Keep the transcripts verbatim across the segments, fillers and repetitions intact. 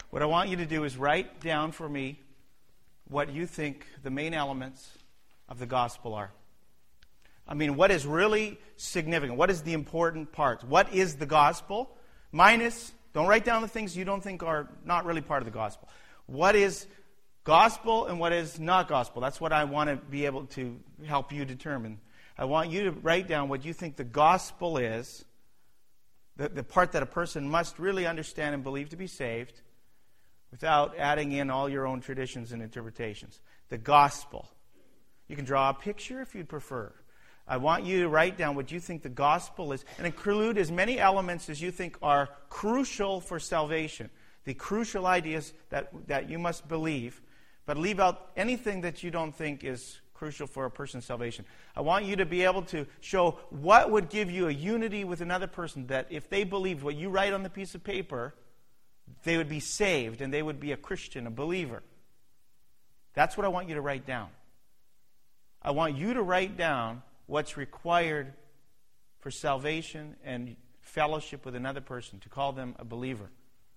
What I want you to do is write down for me what you think the main elements of the gospel are. I mean, what is really significant? What is the important part? What is the gospel? Minus, don't write down the things you don't think are not really part of the gospel. What is gospel and what is not gospel? That's what I want to be able to help you determine. I want you to write down what you think the gospel is, the, the part that a person must really understand and believe to be saved, without adding in all your own traditions and interpretations. The gospel. You can draw a picture if you'd prefer. I want you to write down what you think the gospel is and include as many elements as you think are crucial for salvation. The crucial ideas that, that you must believe, but leave out anything that you don't think is crucial for a person's salvation. I want you to be able to show what would give you a unity with another person, that if they believed what you write on the piece of paper, they would be saved and they would be a Christian, a believer. That's what I want you to write down. I want you to write down what's required for salvation and fellowship with another person, to call them a believer.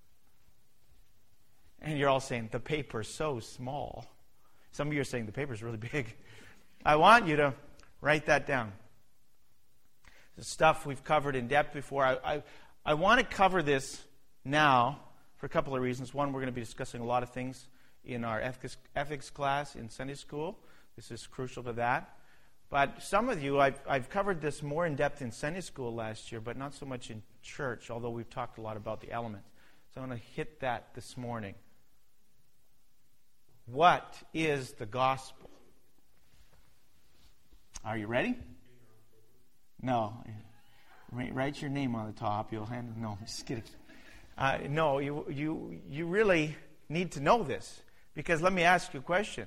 And you're all saying, the paper's so small. Some of you are saying, the paper's really big. I want you to write that down. The stuff we've covered in depth before. I, I, I want to cover this now for a couple of reasons. One, we're going to be discussing a lot of things in our ethics, ethics class in Sunday school. This is crucial to that. But some of you, I've, I've covered this more in depth in Sunday school last year, but not so much in church, although we've talked a lot about the elements. So I'm going to hit that this morning. What is the gospel? Are you ready? No. Write your name on the top. You'll hand. No, I'm just kidding. Uh, no, you you you really need to know this, because let me ask you a question.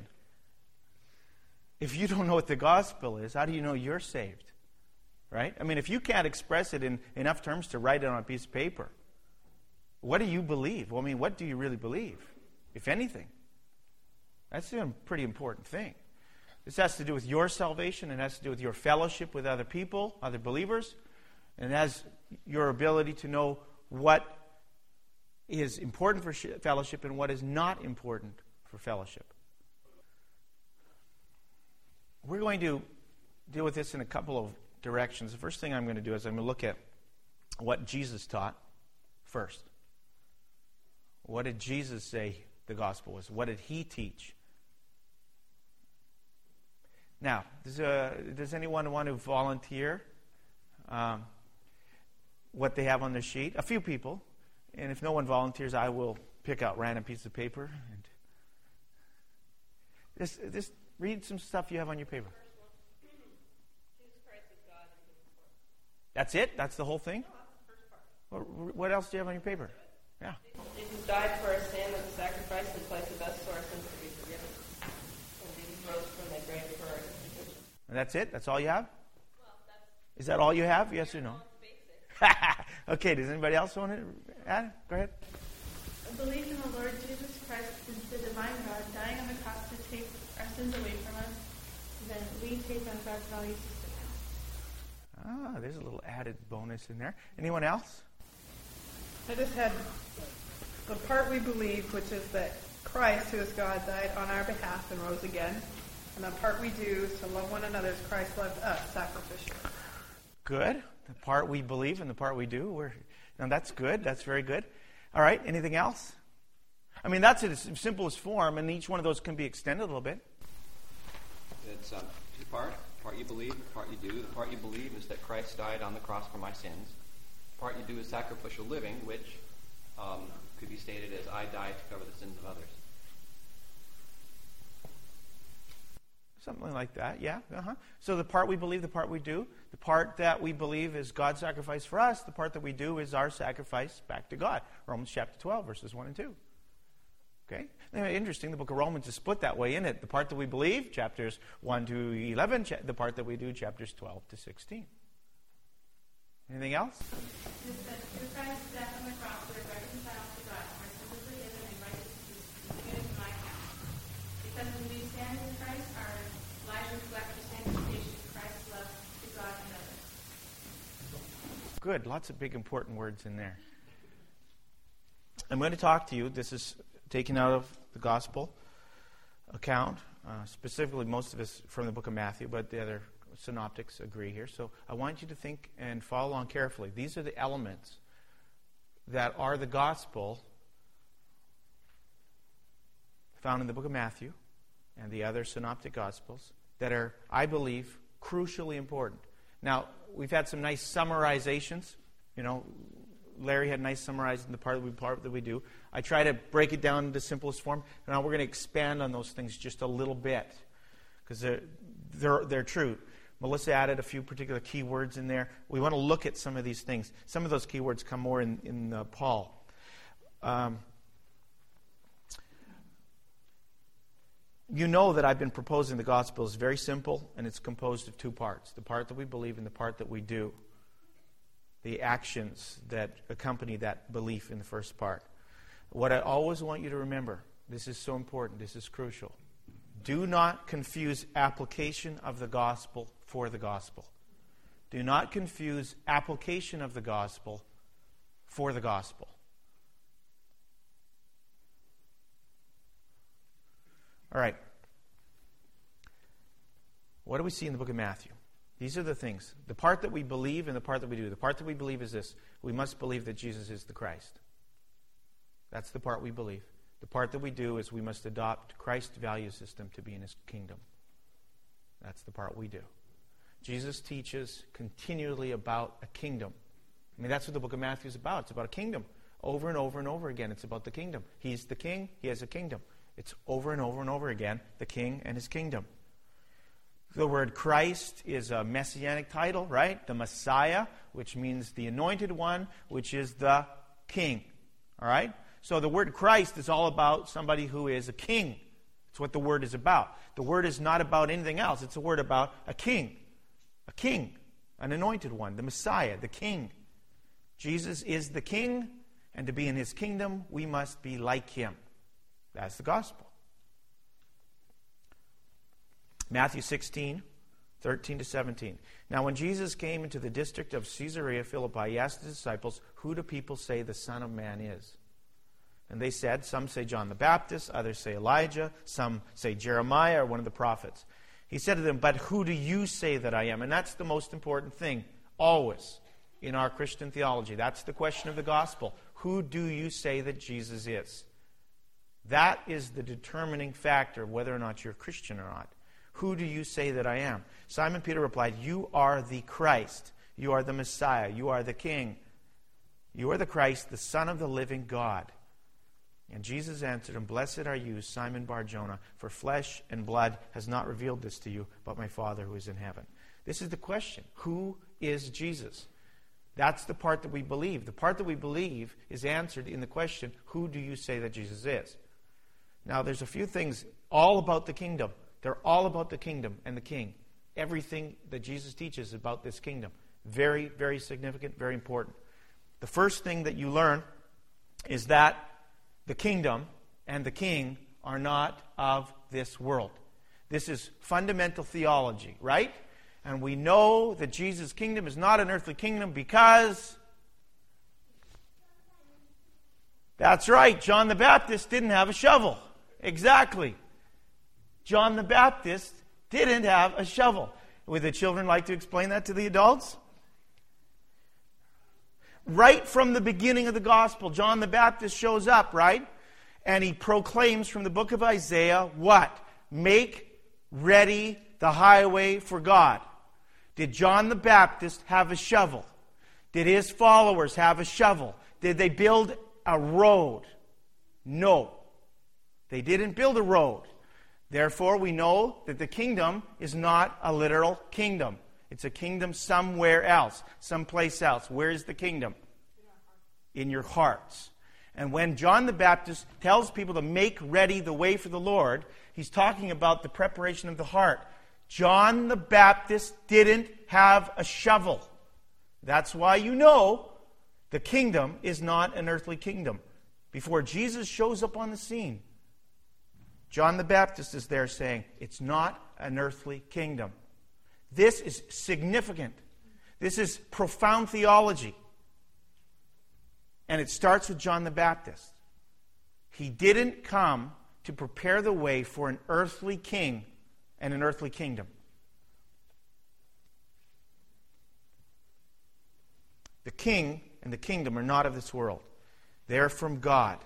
If you don't know what the gospel is, how do you know you're saved? Right? I mean, if you can't express it in enough terms to write it on a piece of paper, what do you believe? Well, I mean, what do you really believe, if anything? That's a pretty important thing. This has to do with your salvation. It has to do with your fellowship with other people, other believers. And it has your ability to know what is important for fellowship and what is not important for fellowship. We're going to deal with this in a couple of directions. The first thing I'm going to do is I'm going to look at what Jesus taught first. What did Jesus say the gospel was? What did he teach? Now, does, uh, does anyone want to volunteer um, what they have on their sheet? A few people. And if no one volunteers, I will pick out random pieces of paper. And just, just read some stuff you have on your paper. That's it? That's the whole thing? Well, what else do you have on your paper? Yeah. Jesus died for our sin as a sacrifice in place of us, so our sins to be forgiven. And Jesus rose from the grave for our institution. And that's it? That's all you have? Well, that's... Is that all you have? Yes or no? Okay, does anybody else want to add? Go ahead. I believe in the Lord Jesus Christ, the divine God, dying on the cross to take our sins away from us, and then we take on God's value system. Ah, there's a little added bonus in there. Anyone else? I just had the part we believe, which is that Christ, who is God, died on our behalf and rose again. And the part we do is to love one another as Christ loved us sacrificially. Good. The part we believe and the part we do. We're, now that's good. That's very good. All right. Anything else? I mean, that's in its simplest form, and each one of those can be extended a little bit. It's um, two parts. The part you believe, the part you do. The part you believe is that Christ died on the cross for my sins. The part you do is sacrificial living, which um, could be stated as I die to cover the sins of others. Something like that, yeah. Uh-huh. So the part we believe, the part we do. The part that we believe is God's sacrifice for us. The part that we do is our sacrifice back to God. Romans chapter twelve, verses one and two. Okay? Interesting, the book of Romans is split that way in it. The part that we believe, chapters one to eleven. The part that we do, chapters twelve to sixteen. Anything else? It says, through Christ's death on the cross, we are reconciled to God. Our sins are forgiven and righteousness is imputed to my account. Because when we stand in Christ, our lives reflect the sanctification Christ's love to God and others. Good. Lots of big important words in there. I'm going to talk to you. This is taken out of the gospel account, uh, specifically most of us from the book of Matthew, but the other synoptics agree here. So I want you to think and follow along carefully. These are the elements that are the gospel found in the book of Matthew and the other synoptic gospels that are, I believe, crucially important. Now, we've had some nice summarizations. You know, Larry had nice summarizing the part that we, part that we do. I try to break it down into simplest form. Now we're going to expand on those things just a little bit because they're, they're, they're true. Melissa added a few particular key words in there. We want to look at some of these things. Some of those key words come more in, in uh, Paul. Um, you know that I've been proposing the gospel is very simple, and it's composed of two parts. The part that we believe and the part that we do. The actions that accompany that belief in the first part. What I always want you to remember, this is so important, this is crucial. Do not confuse application of the gospel for the gospel. Do not confuse application of the gospel for the gospel. All right. What do we see in the book of Matthew? These are the things. The part that we believe and the part that we do. The part that we believe is this. We must believe that Jesus is the Christ. That's the part we believe. The part that we do is we must adopt Christ's value system to be in His kingdom. That's the part we do. Jesus teaches continually about a kingdom. I mean, that's what the book of Matthew is about. It's about a kingdom. Over and over and over again, it's about the kingdom. He's the king. He has a kingdom. It's over and over and over again, the king and His kingdom. The word Christ is a messianic title, right? The Messiah, which means the anointed one, which is the king. All right? So the word Christ is all about somebody who is a king. That's what the word is about. The word is not about anything else. It's a word about a king. A king. An anointed one. The Messiah. The king. Jesus is the king, and to be in His kingdom, we must be like Him. That's the gospel. Matthew sixteen, thirteen to seventeen. Now when Jesus came into the district of Caesarea Philippi, He asked His disciples, "Who do people say the Son of Man is?" And they said, some say John the Baptist, others say Elijah, some say Jeremiah or one of the prophets. He said to them, "But who do you say that I am?" And that's the most important thing, always, in our Christian theology. That's the question of the gospel. Who do you say that Jesus is? That is the determining factor of whether or not you're a Christian or not. Who do you say that I am? Simon Peter replied, "You are the Christ. You are the Messiah. You are the King. You are the Christ, the Son of the living God." And Jesus answered him, "Blessed are you, Simon Bar-Jonah, for flesh and blood has not revealed this to you, but my Father who is in heaven." This is the question. Who is Jesus? That's the part that we believe. The part that we believe is answered in the question, who do you say that Jesus is? Now, there's a few things all about the kingdom. They're all about the kingdom and the king. Everything that Jesus teaches about this kingdom. Very, very significant, very important. The first thing that you learn is that the kingdom and the king are not of this world. This is fundamental theology, right? And we know that Jesus' kingdom is not an earthly kingdom because... That's right, John the Baptist didn't have a shovel. Exactly. John the Baptist didn't have a shovel. Would the children like to explain that to the adults? Right from the beginning of the gospel, John the Baptist shows up, right? And he proclaims from the book of Isaiah, what? Make ready the highway for God. Did John the Baptist have a shovel? Did his followers have a shovel? Did they build a road? No. They didn't build a road. Therefore, we know that the kingdom is not a literal kingdom. It's a kingdom somewhere else, someplace else. Where is the kingdom? In your hearts. And when John the Baptist tells people to make ready the way for the Lord, he's talking about the preparation of the heart. John the Baptist didn't have a shovel. That's why you know the kingdom is not an earthly kingdom. Before Jesus shows up on the scene, John the Baptist is there saying, it's not an earthly kingdom. This is significant. This is profound theology. And it starts with John the Baptist. He didn't come to prepare the way for an earthly king and an earthly kingdom. The king and the kingdom are not of this world. They're from God.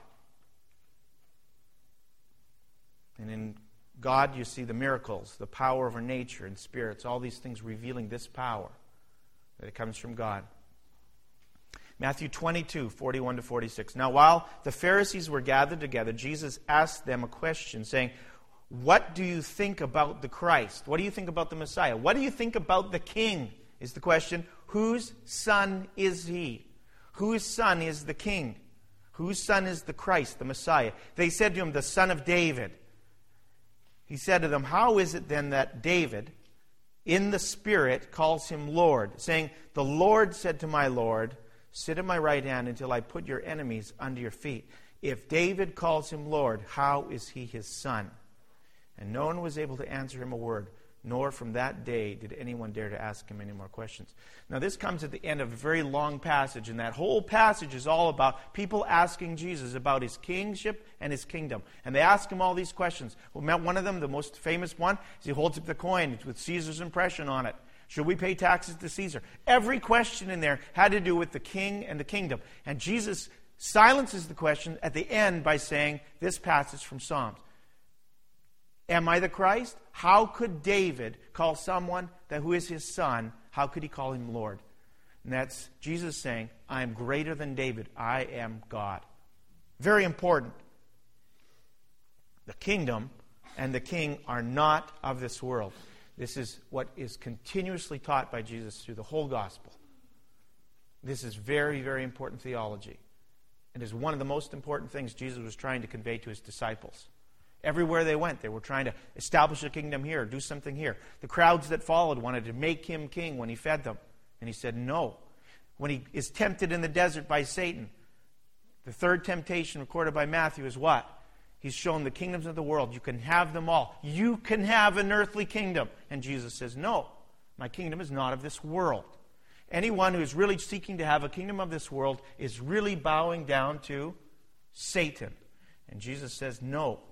And in God you see the miracles, the power of our nature and spirits, all these things revealing this power, that it comes from God. Matthew twenty-two, forty-one to forty-six. Now while the Pharisees were gathered together, Jesus asked them a question, saying, what do you think about the Christ? What do you think about the Messiah? What do you think about the King? Is the question. Whose son is he? Whose son is the King? Whose son is the Christ, the Messiah? They said to him, the son of David. He said to them, how is it then that David, in the Spirit, calls him Lord, saying, the Lord said to my Lord, sit at my right hand until I put your enemies under your feet. If David calls him Lord, how is he his son? And no one was able to answer him a word, nor from that day did anyone dare to ask him any more questions. Now this comes at the end of a very long passage, and that whole passage is all about people asking Jesus about his kingship and his kingdom. And they ask him all these questions. Well, one of them, the most famous one, is he holds up the coin with Caesar's impression on it. Should we pay taxes to Caesar? Every question in there had to do with the king and the kingdom. And Jesus silences the question at the end by saying this passage from Psalms. Am I the Christ? How could David call someone that who is his son, how could he call him Lord? And that's Jesus saying, I am greater than David. I am God. Very important. The kingdom and the king are not of this world. This is what is continuously taught by Jesus through the whole gospel. This is very, very important theology. It is one of the most important things Jesus was trying to convey to his disciples. Everywhere they went, they were trying to establish a kingdom here, do something here. The crowds that followed wanted to make him king when he fed them. And he said no. When he is tempted in the desert by Satan, the third temptation recorded by Matthew is what? He's shown the kingdoms of the world. You can have them all. You can have an earthly kingdom. And Jesus says, no, my kingdom is not of this world. Anyone who is really seeking to have a kingdom of this world is really bowing down to Satan. And Jesus says, no.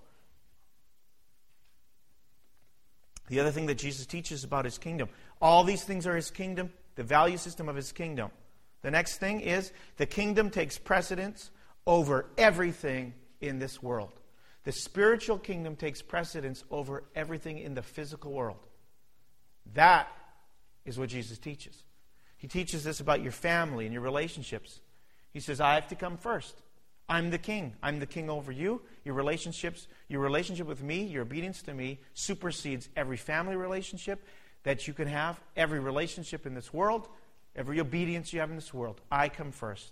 The other thing that Jesus teaches about his kingdom, all these things are his kingdom, the value system of his kingdom. The next thing is the kingdom takes precedence over everything in this world. The spiritual kingdom takes precedence over everything in the physical world. That is what Jesus teaches. He teaches this about your family and your relationships. He says, I have to come first. I'm the king. I'm the king over you. Your relationships, your relationship with me, your obedience to me supersedes every family relationship that you can have, every relationship in this world, every obedience you have in this world. I come first.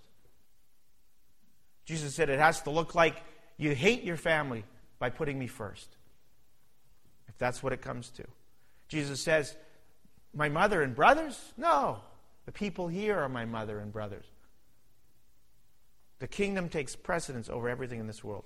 Jesus said it has to look like you hate your family by putting me first. If that's what it comes to. Jesus says, my mother and brothers? No. The people here are my mother and brothers. The kingdom takes precedence over everything in this world.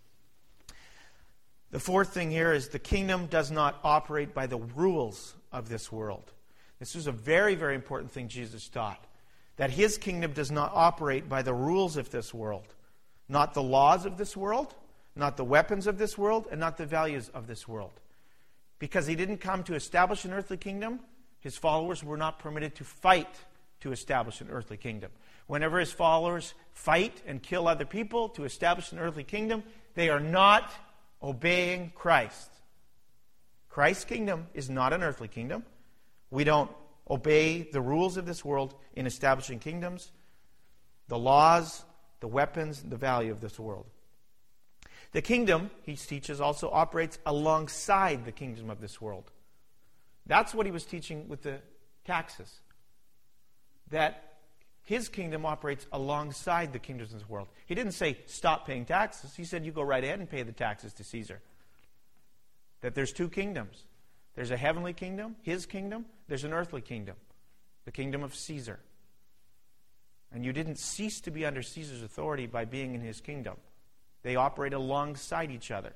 The fourth thing here is the kingdom does not operate by the rules of this world. This is a very, very important thing Jesus taught. That his kingdom does not operate by the rules of this world. Not the laws of this world, not the weapons of this world, and not the values of this world. Because he didn't come to establish an earthly kingdom, his followers were not permitted to fight to establish an earthly kingdom. Whenever his followers fight and kill other people to establish an earthly kingdom, they are not obeying Christ. Christ's kingdom is not an earthly kingdom. We don't obey the rules of this world in establishing kingdoms, the laws, the weapons, the value of this world. The kingdom, he teaches, also operates alongside the kingdom of this world. That's what he was teaching with the taxes. That his kingdom operates alongside the kingdoms of this world. He didn't say, stop paying taxes. He said, you go right ahead and pay the taxes to Caesar. That there's two kingdoms. There's a heavenly kingdom, his kingdom. There's an earthly kingdom, the kingdom of Caesar. And you didn't cease to be under Caesar's authority by being in his kingdom. They operate alongside each other.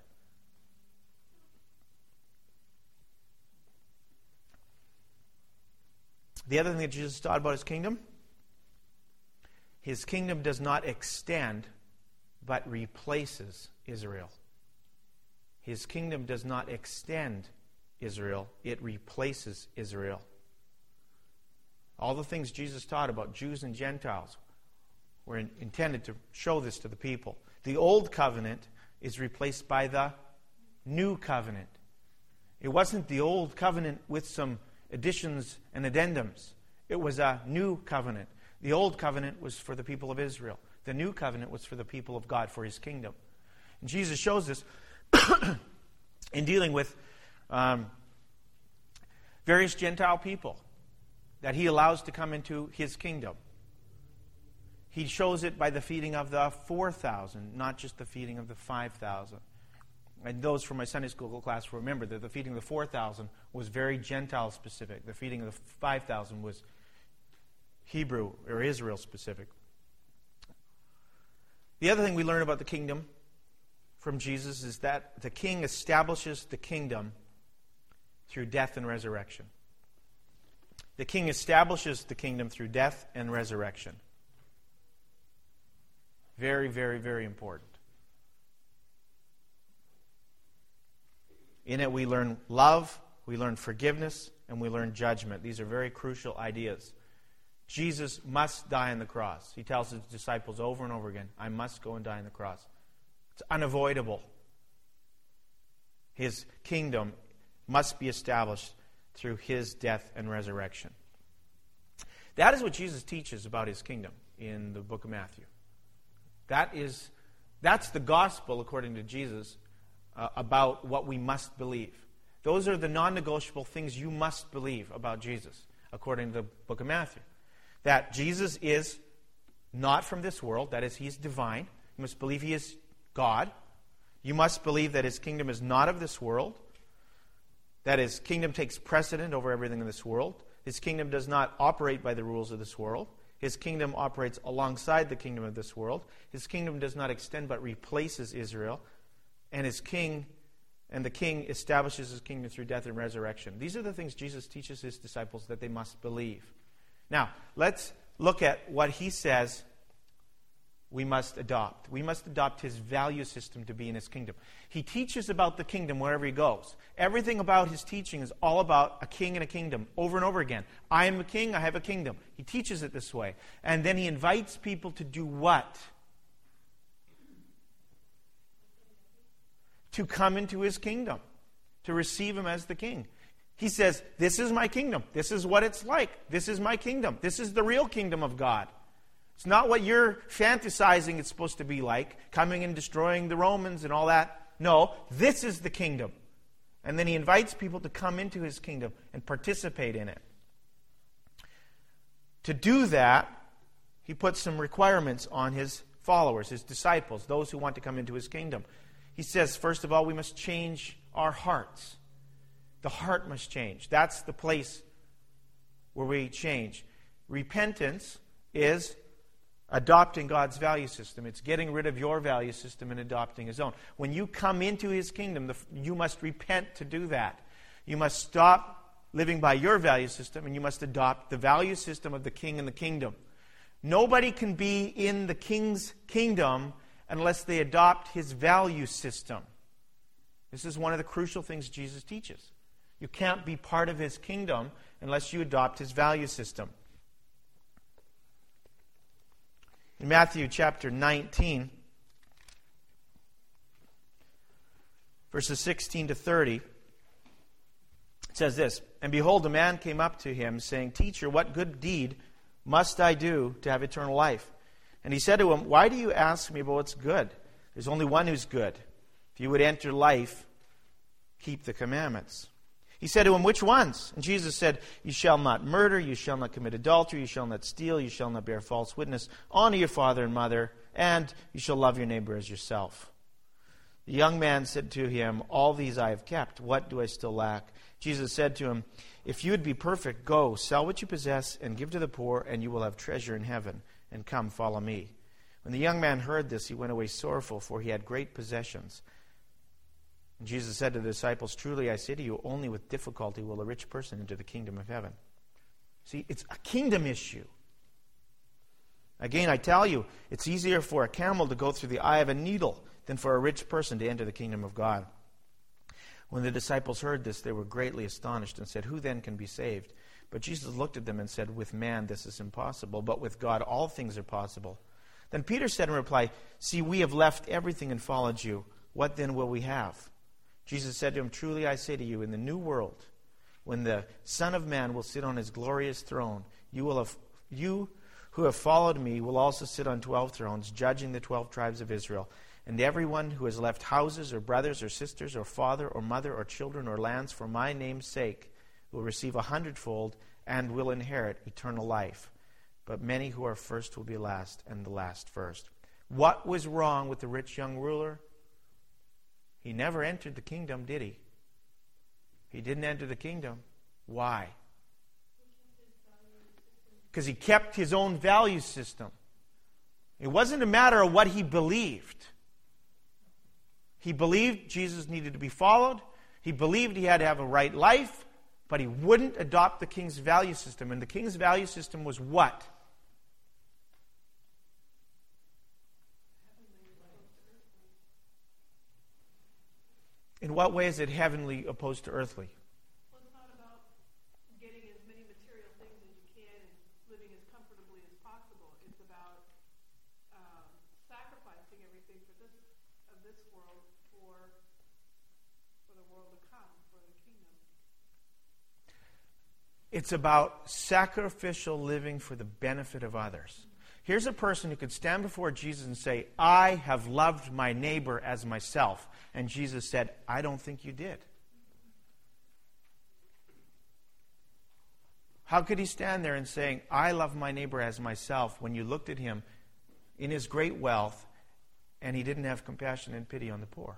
The other thing that Jesus taught about his kingdom, his kingdom does not extend, but replaces Israel. His kingdom does not extend Israel, it replaces Israel. All the things Jesus taught about Jews and Gentiles were in, intended to show this to the people. The old covenant is replaced by the new covenant. It wasn't the old covenant with some additions and addendums. It was a new covenant. The old covenant was for the people of Israel. The new covenant was for the people of God, for His kingdom. And Jesus shows this in dealing with um, various Gentile people that He allows to come into His kingdom. He shows it by the feeding of the four thousand, not just the feeding of the five thousand. And those from my Sunday school class will remember that the feeding of the four thousand was very Gentile specific. The feeding of the five thousand was Hebrew or Israel specific. The other thing we learn about the kingdom from Jesus is that the king establishes the kingdom through death and resurrection. The king establishes the kingdom through death and resurrection. Very, very, very important. In it we learn love, we learn forgiveness, and we learn judgment. These are very crucial ideas. Jesus must die on the cross. He tells His disciples over and over again, I must go and die on the cross. It's unavoidable. His kingdom must be established through His death and resurrection. That is what Jesus teaches about His kingdom in the book of Matthew. That is, that's the gospel, according to Jesus, uh, about what we must believe. Those are the non-negotiable things you must believe about Jesus, according to the book of Matthew. That Jesus is not from this world, that is, He is divine. You must believe He is God. You must believe that His kingdom is not of this world, that His kingdom takes precedent over everything in this world. His kingdom does not operate by the rules of this world. His kingdom operates alongside the kingdom of this world. His kingdom does not extend but replaces Israel. And his king and the king establishes His kingdom through death and resurrection. These are the things Jesus teaches His disciples that they must believe. Now, let's look at what He says we must adopt. We must adopt His value system to be in His kingdom. He teaches about the kingdom wherever He goes. Everything about His teaching is all about a king and a kingdom, over and over again. I am a king, I have a kingdom. He teaches it this way. And then He invites people to do what? To come into His kingdom, to receive Him as the king. He says, this is my kingdom. This is what it's like. This is my kingdom. This is the real kingdom of God. It's not what you're fantasizing it's supposed to be like, coming and destroying the Romans and all that. No, this is the kingdom. And then He invites people to come into His kingdom and participate in it. To do that, He puts some requirements on His followers, His disciples, those who want to come into His kingdom. He says, first of all, we must change our hearts. The heart must change. That's the place where we change. Repentance is adopting God's value system. It's getting rid of your value system and adopting His own. When you come into His kingdom, the, you must repent to do that. You must stop living by your value system and you must adopt the value system of the king and the kingdom. Nobody can be in the king's kingdom unless they adopt His value system. This is one of the crucial things Jesus teaches. You can't be part of His kingdom unless you adopt His value system. In Matthew chapter nineteen, verses sixteen to thirty, it says this, And behold, a man came up to Him, saying, Teacher, what good deed must I do to have eternal life? And He said to him, Why do you ask Me about what's good? There's only one who's good. If you would enter life, keep the commandments. He said to him, Which ones? And Jesus said, You shall not murder, you shall not commit adultery, you shall not steal, you shall not bear false witness, honor your father and mother, and you shall love your neighbor as yourself. The young man said to Him, All these I have kept. What do I still lack? Jesus said to him, If you would be perfect, go, sell what you possess, and give to the poor, and you will have treasure in heaven. And come, follow Me. When the young man heard this, he went away sorrowful, for he had great possessions. And Jesus said to the disciples, Truly I say to you, only with difficulty will a rich person enter the kingdom of heaven. See, it's a kingdom issue. Again, I tell you, it's easier for a camel to go through the eye of a needle than for a rich person to enter the kingdom of God." When the disciples heard this, they were greatly astonished and said, "Who then can be saved?" But Jesus looked at them and said, "With man this is impossible, but with God all things are possible." Then Peter said in reply, "See, we have left everything and followed you. What then will we have?" Jesus said to him, "Truly I say to you, in the new world, when the Son of Man will sit on his glorious throne, you will have, you who have followed me will also sit on twelve thrones, judging the twelve tribes of Israel. And everyone who has left houses or brothers or sisters or father or mother or children or lands for my name's sake will receive a hundredfold and will inherit eternal life. But many who are first will be last, and the last first." What was wrong with the rich young ruler? He never entered the kingdom, did he? He didn't enter the kingdom. Why? Because he kept his own value system. It wasn't a matter of what he believed. He believed Jesus needed to be followed. He believed he had to have a right life, but he wouldn't adopt the king's value system. And the king's value system was what? In what way is it heavenly opposed to earthly? Well, it's not about getting as many material things as you can and living as comfortably as possible. It's about um, sacrificing everything for this of this world for for the world to come, for the kingdom. It's about sacrificial living for the benefit of others. Here's a person who could stand before Jesus and say, "I have loved my neighbor as myself." And Jesus said, "I don't think you did." How could he stand there and saying, "I love my neighbor as myself," when you looked at him in his great wealth and he didn't have compassion and pity on the poor?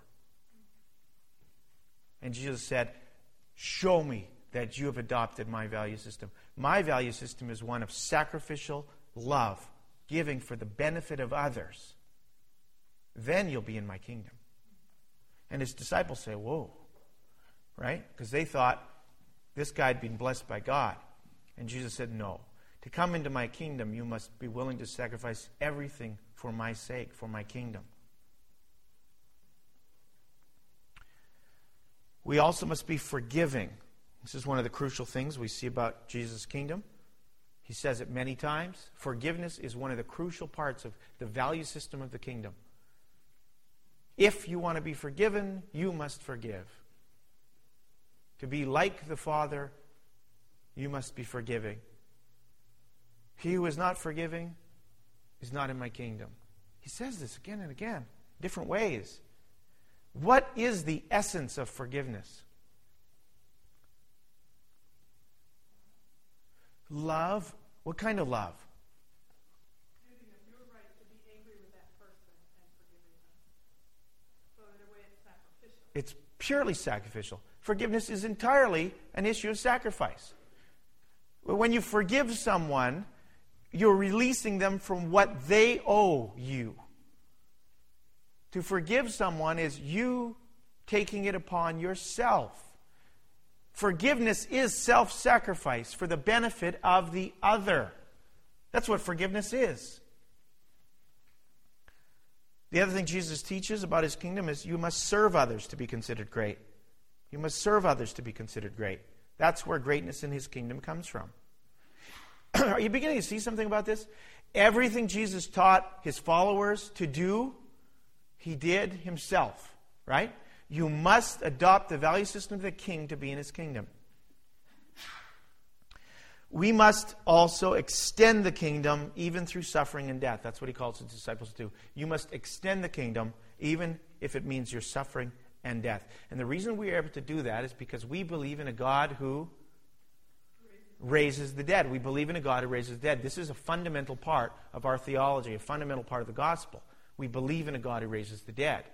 And Jesus said, "Show me that you have adopted my value system." My value system is one of sacrificial love, giving for the benefit of others. Then you'll be in my kingdom. And his disciples say, "Whoa," right? Because they thought this guy had been blessed by God. And Jesus said, "No. To come into my kingdom, you must be willing to sacrifice everything for my sake, for my kingdom." We also must be forgiving. This is one of the crucial things we see about Jesus' kingdom. He says it many times. Forgiveness is one of the crucial parts of the value system of the kingdom. If you want to be forgiven, you must forgive. To be like the Father, you must be forgiving. He who is not forgiving is not in my kingdom. He says this again and again, different ways. What is the essence of forgiveness? Love. What kind of love? Giving them your right to be angry with that person and forgiving them. So in a way it's sacrificial. It's purely sacrificial. Forgiveness is entirely an issue of sacrifice. When you forgive someone, you're releasing them from what they owe you. To forgive someone is you taking it upon yourself. Forgiveness is self-sacrifice for the benefit of the other. That's what forgiveness is. The other thing Jesus teaches about his kingdom is you must serve others to be considered great. You must serve others to be considered great. That's where greatness in his kingdom comes from. Are you beginning to see something about this? Everything Jesus taught his followers to do, he did himself, right? You must adopt the value system of the king to be in his kingdom. We must also extend the kingdom even through suffering and death. That's what he calls his disciples to do. You must extend the kingdom even if it means you're suffering and death. And the reason we are able to do that is because we believe in a God who raises the dead. We believe in a God who raises the dead. This is a fundamental part of our theology, a fundamental part of the gospel. We believe in a God who raises the dead.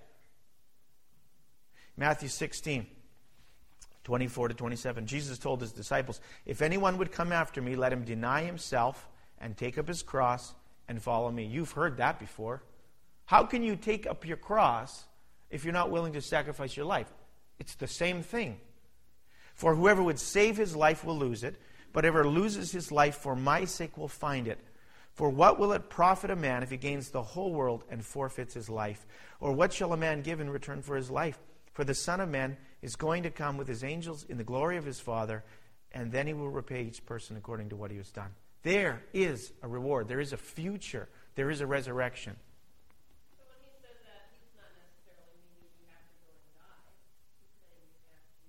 Matthew sixteen, twenty-four to twenty-seven. Jesus told his disciples, "If anyone would come after me, let him deny himself and take up his cross and follow me." You've heard that before. How can you take up your cross if you're not willing to sacrifice your life? It's the same thing. "For whoever would save his life will lose it, but whoever loses his life for my sake will find it. For what will it profit a man if he gains the whole world and forfeits his life? Or what shall a man give in return for his life? For the Son of Man is going to come with his angels in the glory of his Father, and then he will repay each person according to what he has done. There is a reward. There is a future. There is a resurrection. So when he says that, he's not necessarily meaning you have to go and die. He's saying you have to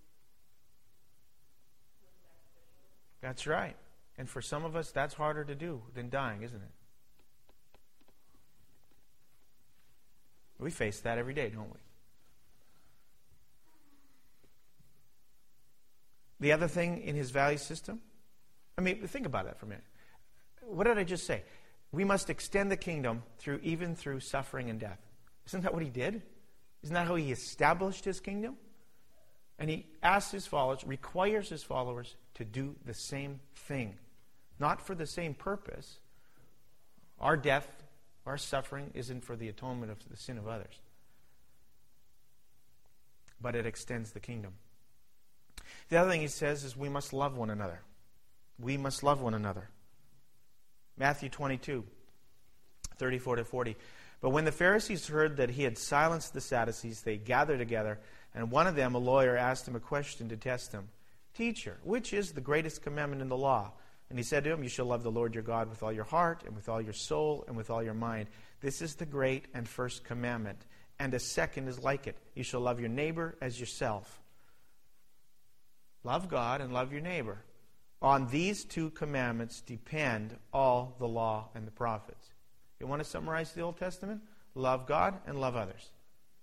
live sacrificially. That's right. And for some of us, that's harder to do than dying, isn't it? We face that every day, don't we? The other thing in his value system, I mean, think about that for a minute. What did I just say? We must extend the kingdom through even through suffering and death. Isn't that what he did? Isn't that how he established his kingdom? And he asks his followers, requires his followers to do the same thing. Not for the same purpose. Our death, our suffering isn't for the atonement of the sin of others. But it extends the kingdom. The other thing he says is we must love one another. We must love one another. Matthew twenty-two, thirty-four to forty. But when the Pharisees heard that he had silenced the Sadducees, they gathered together, and one of them, a lawyer, asked him a question to test him. Teacher, which is the greatest commandment in the law? And he said to him, you shall love the Lord your God with all your heart, and with all your soul, and with all your mind. This is the great and first commandment. And a second is like it. You shall love your neighbor as yourself. Love God and love your neighbor. On these two commandments depend all the law and the prophets. You want to summarize the Old Testament? Love God and love others.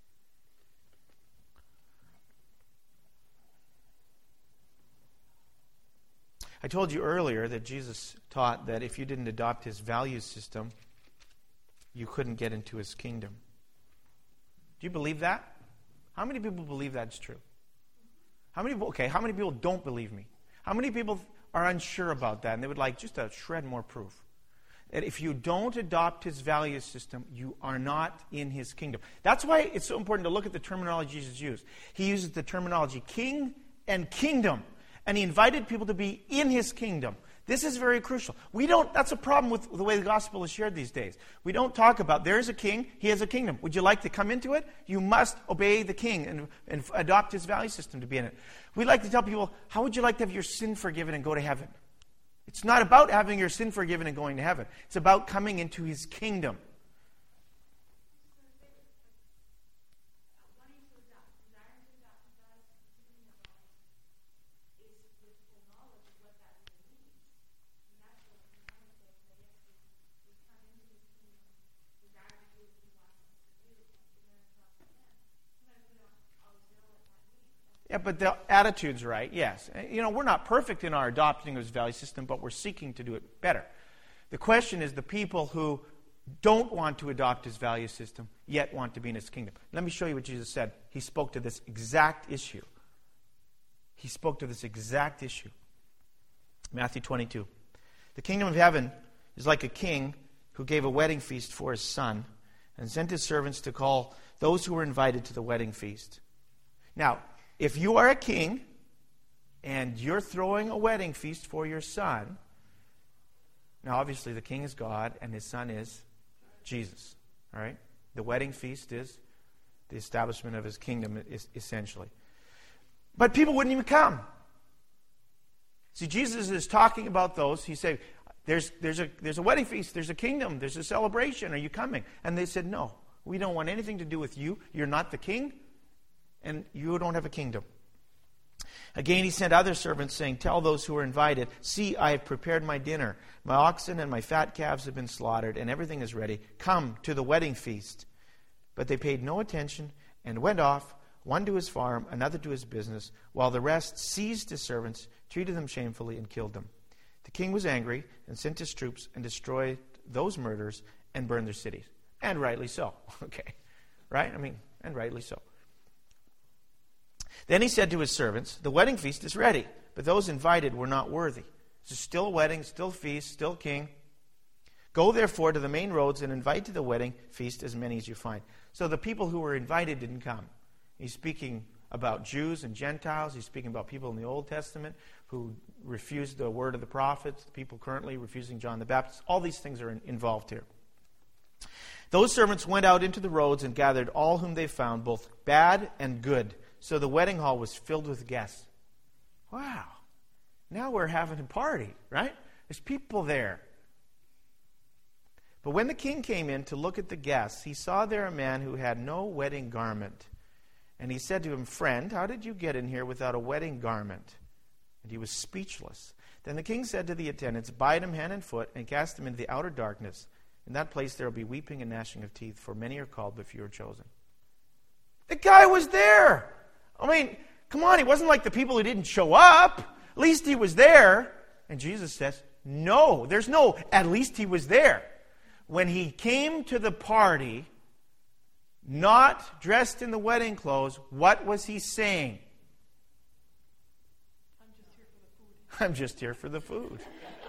I told you earlier that Jesus taught that if you didn't adopt his value system, you couldn't get into his kingdom. Do you believe that? How many people believe that's true? How many people, okay, how many people don't believe me? How many people are unsure about that and they would like just a shred more proof? That if you don't adopt his value system, you are not in his kingdom. That's why it's so important to look at the terminology Jesus used. He uses the terminology king and kingdom. And he invited people to be in his kingdom. This is very crucial. We don't, that's a problem with the way the gospel is shared these days. We don't talk about, there is a king, he has a kingdom. Would you like to come into it? You must obey the king and, and adopt his value system to be in it. We like to tell people, how would you like to have your sin forgiven and go to heaven? It's not about having your sin forgiven and going to heaven. It's about coming into his kingdom. Yeah, but the attitude's right, yes. You know, we're not perfect in our adopting of his value system, but we're seeking to do it better. The question is the people who don't want to adopt his value system, yet want to be in his kingdom. Let me show you what Jesus said. He spoke to this exact issue. He spoke to this exact issue. Matthew twenty-two. The kingdom of heaven is like a king who gave a wedding feast for his son and sent his servants to call those who were invited to the wedding feast. Now, if you are a king and you're throwing a wedding feast for your son, now obviously the king is God and his son is Jesus. All right? The wedding feast is the establishment of his kingdom, essentially. But people wouldn't even come. See, Jesus is talking about those. He said, there's, there's, a, there's a wedding feast, there's a kingdom, there's a celebration. Are you coming? And they said, no, we don't want anything to do with you. You're not the king. And you don't have a kingdom. Again, he sent other servants, saying, tell those who are invited, see, I have prepared my dinner. My oxen and my fat calves have been slaughtered, and everything is ready. Come to the wedding feast. But they paid no attention and went off, one to his farm, another to his business, while the rest seized his servants, treated them shamefully, and killed them. The king was angry and sent his troops and destroyed those murderers and burned their cities. And rightly so. Okay. Right? I mean, and rightly so. Then he said to his servants, the wedding feast is ready, but those invited were not worthy. It's still a wedding, still feast, still king. Go therefore to the main roads and invite to the wedding feast as many as you find. So the people who were invited didn't come. He's speaking about Jews and Gentiles. He's speaking about people in the Old Testament who refused the word of the prophets, people currently refusing John the Baptist. All these things are in, involved here. Those servants went out into the roads and gathered all whom they found, both bad and good. So the wedding hall was filled with guests. Wow. Now we're having a party, right? There's people there. But when the king came in to look at the guests, he saw there a man who had no wedding garment. And he said to him, "Friend, how did you get in here without a wedding garment?" And he was speechless. Then the king said to the attendants, "Bind him hand and foot and cast him into the outer darkness. In that place there will be weeping and gnashing of teeth, for many are called, but few are chosen." The guy was there. I mean, come on, he wasn't like the people who didn't show up. At least he was there. And Jesus says, no, there's no at least he was there. When he came to the party, not dressed in the wedding clothes, what was he saying? I'm just here for the food. I'm just here for the food.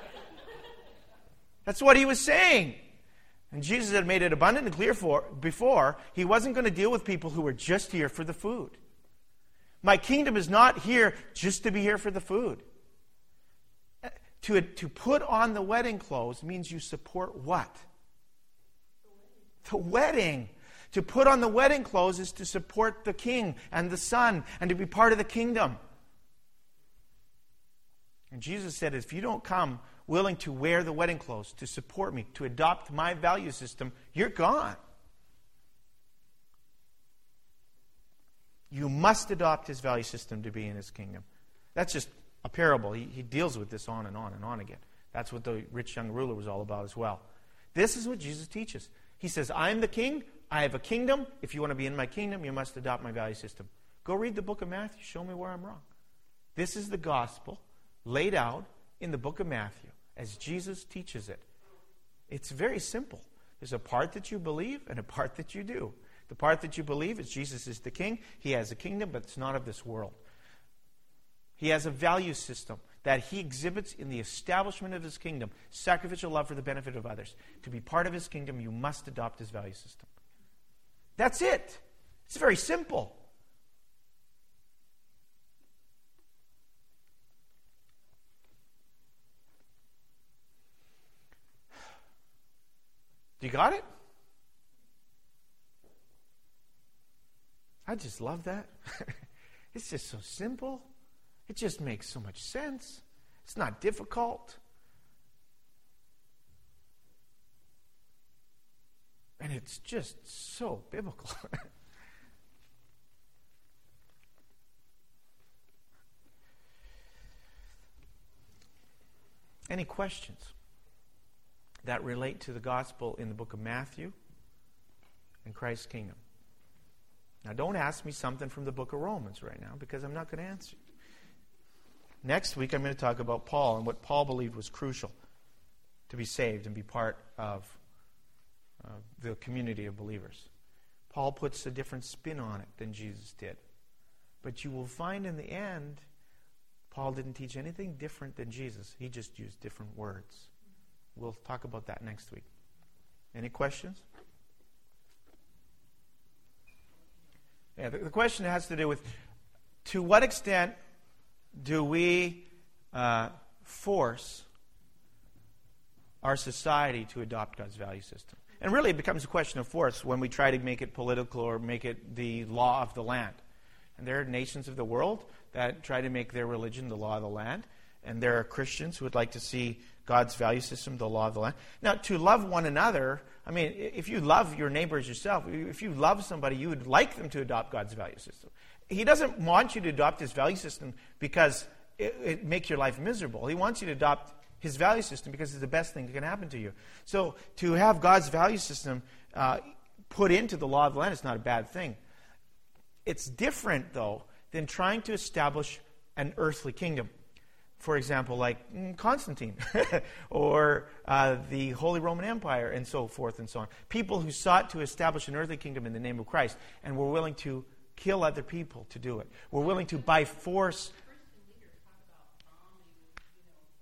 That's what he was saying. And Jesus had made it abundantly clear for, before, he wasn't going to deal with people who were just here for the food. My kingdom is not here just to be here for the food. To, to put on the wedding clothes means you support what? The wedding. To put on the wedding clothes is to support the king and the son and to be part of the kingdom. And Jesus said, if you don't come willing to wear the wedding clothes, to support me, to adopt my value system, you're gone. You must adopt his value system to be in his kingdom. That's just a parable. He, he deals with this on and on and on again. That's what the rich young ruler was all about as well. This is what Jesus teaches. He says, I'm the king. I have a kingdom. If you want to be in my kingdom, you must adopt my value system. Go read the book of Matthew. Show me where I'm wrong. This is the gospel laid out in the book of Matthew as Jesus teaches it. It's very simple. There's a part that you believe and a part that you do. The part that you believe is Jesus is the king. He has a kingdom, but it's not of this world. He has a value system that he exhibits in the establishment of his kingdom. Sacrificial love for the benefit of others. To be part of his kingdom, you must adopt his value system. That's it. It's very simple. Do you got it? I just love that. It's just so simple. It just makes so much sense. It's not difficult. And it's just so biblical. Any questions that relate to the gospel in the book of Matthew and Christ's kingdom? Now, don't ask me something from the book of Romans right now, because I'm not going to answer you. Next week, I'm going to talk about Paul and what Paul believed was crucial to be saved and be part of uh, the community of believers. Paul puts a different spin on it than Jesus did. But you will find in the end, Paul didn't teach anything different than Jesus. He just used different words. We'll talk about that next week. Any questions? Yeah, the, the question has to do with, to what extent do we uh, force our society to adopt God's value system? And really it becomes a question of force when we try to make it political or make it the law of the land. And there are nations of the world that try to make their religion the law of the land. And there are Christians who would like to see God's value system the law of the land. Now, to love one another, I mean, if you love your neighbors yourself, if you love somebody, you would like them to adopt God's value system. He doesn't want you to adopt his value system because it, it makes your life miserable. He wants you to adopt his value system because it's the best thing that can happen to you. So to have God's value system uh, put into the law of the land is not a bad thing. It's different, though, than trying to establish an earthly kingdom. For example, like Constantine or uh, the Holy Roman Empire and so forth and so on. People who sought to establish an earthly kingdom in the name of Christ and were willing to kill other people to do it. Were willing to, by force...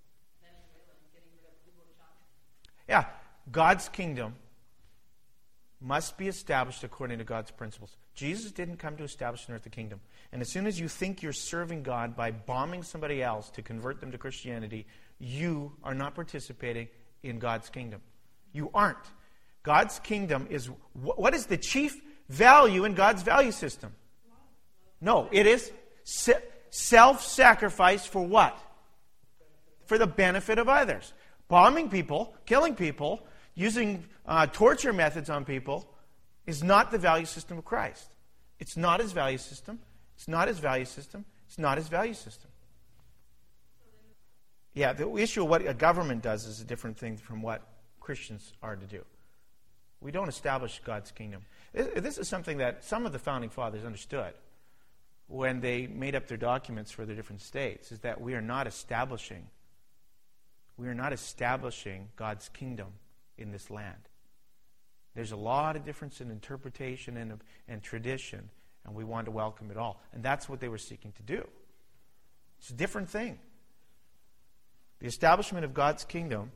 Yeah, God's kingdom must be established according to God's principles. Jesus didn't come to establish an earthly kingdom. And as soon as you think you're serving God by bombing somebody else to convert them to Christianity, you are not participating in God's kingdom. You aren't. God's kingdom is, what is the chief value in God's value system? No, it is self-sacrifice for what? For the benefit of others. Bombing people, killing people, using uh, torture methods on people is not the value system of Christ. It's not his value system. It's not his value system. It's not his value system. Yeah, the issue of what a government does is a different thing from what Christians are to do. We don't establish God's kingdom. This is something that some of the founding fathers understood when they made up their documents for their different states, is that we are not establishing we are not establishing God's kingdom in this land. There's a lot of difference in interpretation and, and tradition, and we want to welcome it all. And that's what they were seeking to do. It's a different thing. The establishment of God's kingdom,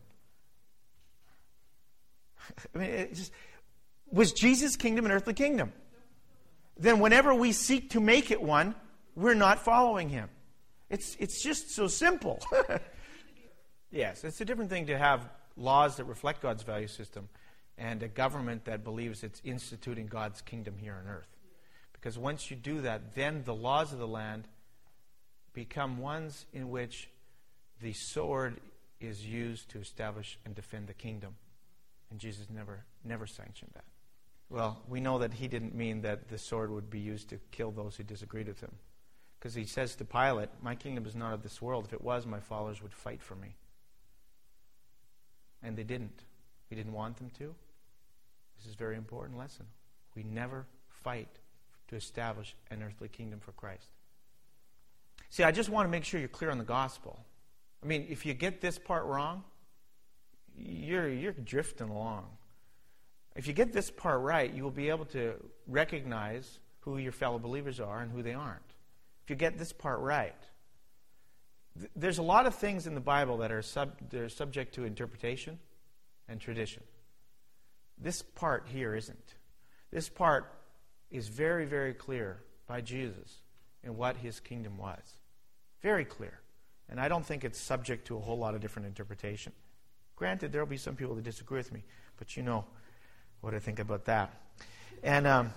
I mean, it just, was Jesus' kingdom an earthly kingdom? Then whenever we seek to make it one, we're not following him. It's, it's just so simple. Yes, it's a different thing to have laws that reflect God's value system and a government that believes it's instituting God's kingdom here on earth. Because once you do that, then the laws of the land become ones in which the sword is used to establish and defend the kingdom. And Jesus never, never sanctioned that. Well, we know that he didn't mean that the sword would be used to kill those who disagreed with him. Because he says to Pilate, my kingdom is not of this world. If it was, my followers would fight for me. And they didn't. He didn't want them to. This is a very important lesson. We never fight to establish an earthly kingdom for Christ. See, I just want to make sure you're clear on the gospel. I mean, if you get this part wrong, you're, you're drifting along. If you get this part right, you will be able to recognize who your fellow believers are and who they aren't. If you get this part right, there's a lot of things in the Bible that are sub, they're subject to interpretation and tradition. This part here isn't. This part is very, very clear by Jesus in what his kingdom was. Very clear. And I don't think it's subject to a whole lot of different interpretation. Granted, there will be some people that disagree with me, but you know what I think about that. And um,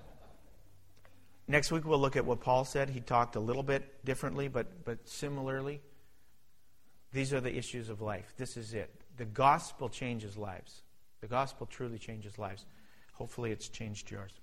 next week we'll look at what Paul said. He talked a little bit differently, but, but similarly. These are the issues of life. This is it. The gospel changes lives. The gospel truly changes lives. Hopefully it's changed yours.